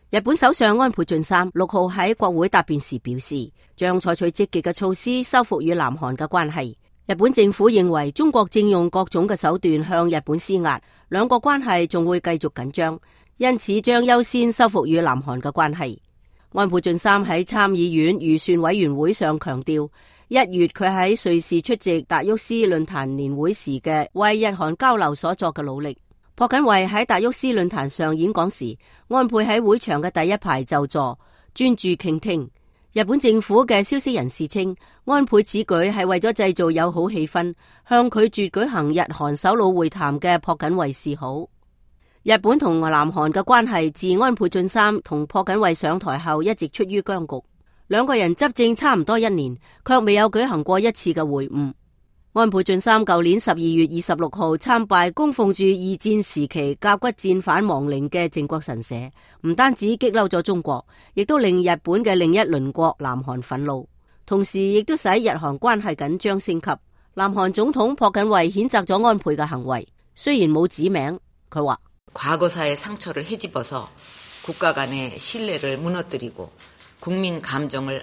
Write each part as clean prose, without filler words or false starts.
日本首相安倍晉三6號喺國會答辯時表示，將採取積極嘅措施修復與南韓嘅關係。日本政府認為中國正用各種嘅手段向日本施壓，兩國關係仲會繼續緊張，因此將優先修復與南韓嘅關係。安倍晉三喺參議院預算委員會上強調，1月佢喺瑞士出席達沃斯論壇年會時嘅為日韓交流所作嘅努力。朴槿惠喺達沃斯論壇上演講時，安倍喺會場嘅第一排就座，專注傾聽。日本政府嘅消息人士稱，安倍此舉係為咗製造友好氣氛，向拒絕舉行日韓首腦會談嘅朴槿惠示好。日本同南韓嘅關係自安倍晉三同朴槿惠上台後一直處於僵局，兩個人執政差唔多1年，卻未有舉行過一次嘅會晤。安倍晉三舊年12月26號參拜供奉住2戰時期甲骨戰犯亡靈嘅靖國神社，唔單止激嬲咗中國，亦都令日本嘅另一鄰國南韓憤怒，同時亦都使日韓關係緊張升級。南韓總統朴槿惠譴責咗安倍嘅行為，雖然冇指名，佢話 과거사의 상처를 헤집어서 국가 간의 신뢰를 무너뜨리고 국민 감정을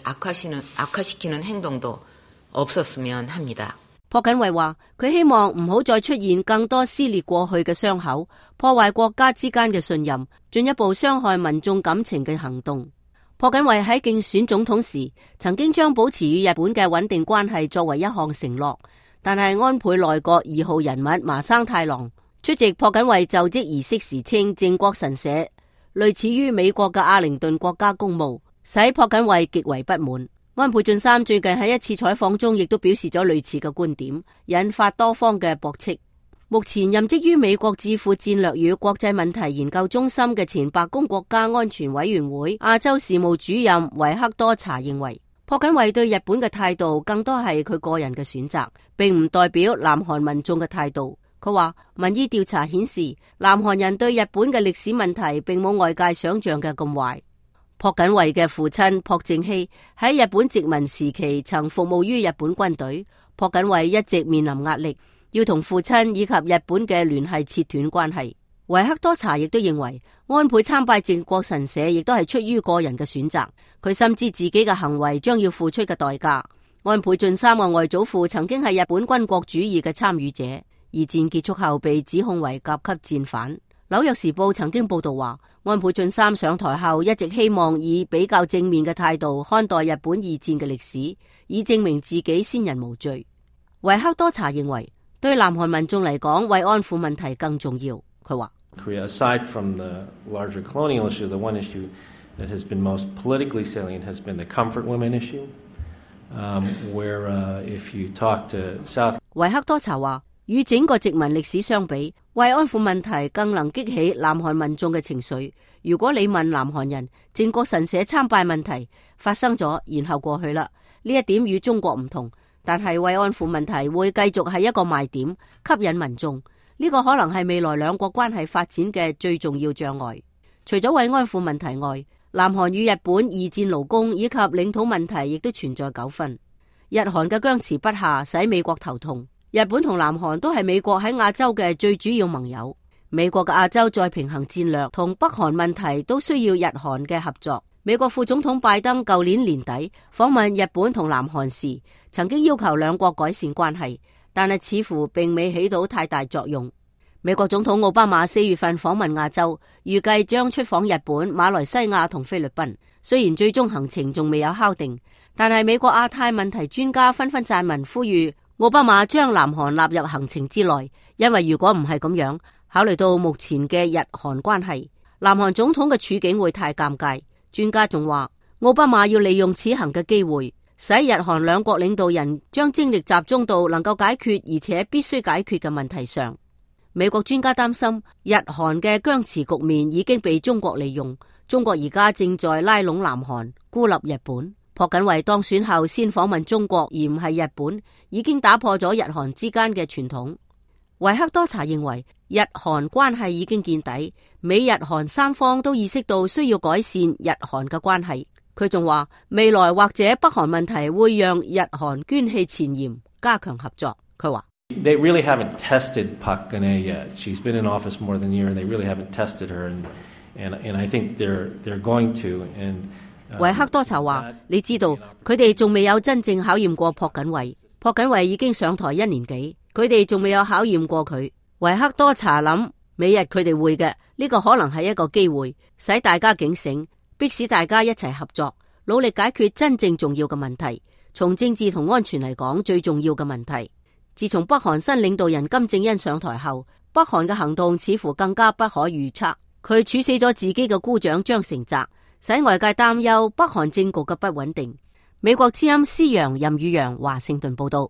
악화시키는 행동도 없었으면 합니다。 朴槿惠話佢希望唔好再出現更多撕裂過去嘅傷口，破壞國家之間嘅信任，進一步傷害民眾感情嘅行動。朴槿惠喺競選總統時曾經將保持與日本嘅穩定關係作為一項承諾，但係安倍內閣2號人物麻生太郎出席朴槿惠就職儀式時稱靖國神社類似於美國嘅阿靈頓國家公墓，使朴槿惠極為不滿。安倍晉三最近喺一次採訪中亦都表示咗類似嘅觀點，引發多方嘅駁斥。目前任職於美國智庫戰略與國際問題研究中心嘅前白宮國家安全委員會亞洲事務主任維克多查認為，朴槿惠對日本嘅態度更多係佢個人嘅選擇，並唔代表南韓民眾嘅態度。佢話民意調查顯示，南韓人對日本嘅歷史問題並冇外界想象嘅咁壞。朴槿惠嘅父親朴正熙喺日本殖民時期曾服務於日本軍隊，朴槿惠一直面臨壓力，要同父親以及日本嘅聯繫切斷關係。維克多查亦都認為，安倍參拜靖國神社亦都係出於個人嘅選擇，佢深知自己嘅行為將要付出嘅代價。安倍晉三嘅外祖父曾經係日本軍國主義嘅參與者，二戰結束後被指控為甲級戰犯。紐約時報曾經報道話，安倍晉三上台後一直希望以比較正面嘅態度看待日本二戰嘅歷史，以證明自己先人無罪。維克多查認為，對南韓民眾嚟講，慰安婦問題更重要。佢話 ：Aside from the larger colonial issue, the one issue that has been most politically salient has been the comfort women issue, where if you talk to South。維克多查話，與整個殖民歷史相比，慰安婦問題更能激起南韓民眾嘅情緒。如果你問南韓人，靖國神社參拜問題發生咗，然後過去啦，呢一點與中國唔同。但係慰安婦問題會繼續係一個賣點，吸引民眾。呢個可能係未來兩國關係發展嘅最重要障礙。除咗慰安婦問題外，南韓與日本二戰勞工以及領土問題亦都存在糾紛。日韓嘅僵持不下，使美國頭痛。日本同南韓都係美國喺亞洲嘅最主要盟友。美國嘅亞洲再平衡戰略同北韓問題都需要日韓嘅合作。美國副總統拜登舊年年底訪問日本同南韓時，曾經要求兩國改善關係，但係似乎並未起到太大作用。美國總統奧巴馬4月份訪問亞洲，預計將出訪日本、馬來西亞同菲律賓。雖然最終行程仲未有敲定，但係美國亞太問題專家紛紛撰文呼籲奧巴馬將南韓納入行程之內，因為如果唔係咁樣，考慮到目前嘅日韓關係，南韓總統嘅處境會太尷尬。專家仲話，奧巴馬要利用此行嘅機會，使日韓兩國領導人將精力集中到能夠解決而且必須解決嘅問題上。美國專家擔心，日韓嘅僵持局面已經被中國利用，中國而家正在拉攏南韓，孤立日本。朴槿惠當選後先訪問中國而唔係日本，已經打破咗日韓之間嘅傳統。維克多查認為，日韓關係已經見底，美日韓三方都意識到需要改善日韓嘅關係。佢仲話，未來或者北韓問題會讓日韓捐棄前嫌，加強合作。佢話 ：They really haven't tested Park Geun-hye yet. She's been in office more than a year, and they really haven't tested her And I think they're going to. And 維克多查話：你知道佢哋仲未有真正考驗過朴槿惠。朴槿惠已經上台1年幾，佢哋仲未有考驗過佢。維克多查諗，美日佢哋會嘅，呢個可能係一個機會，使大家警醒，迫使大家一齊合作，努力解決真正重要嘅問題。從政治同安全嚟講，最重要嘅問題。自從北韓新領導人金正恩上台後，北韓嘅行動似乎更加不可預測。佢處死咗自己嘅姑丈張成澤，使外界擔憂北韓政局嘅不穩定。美國之音施陽、任宇陽華盛頓報道。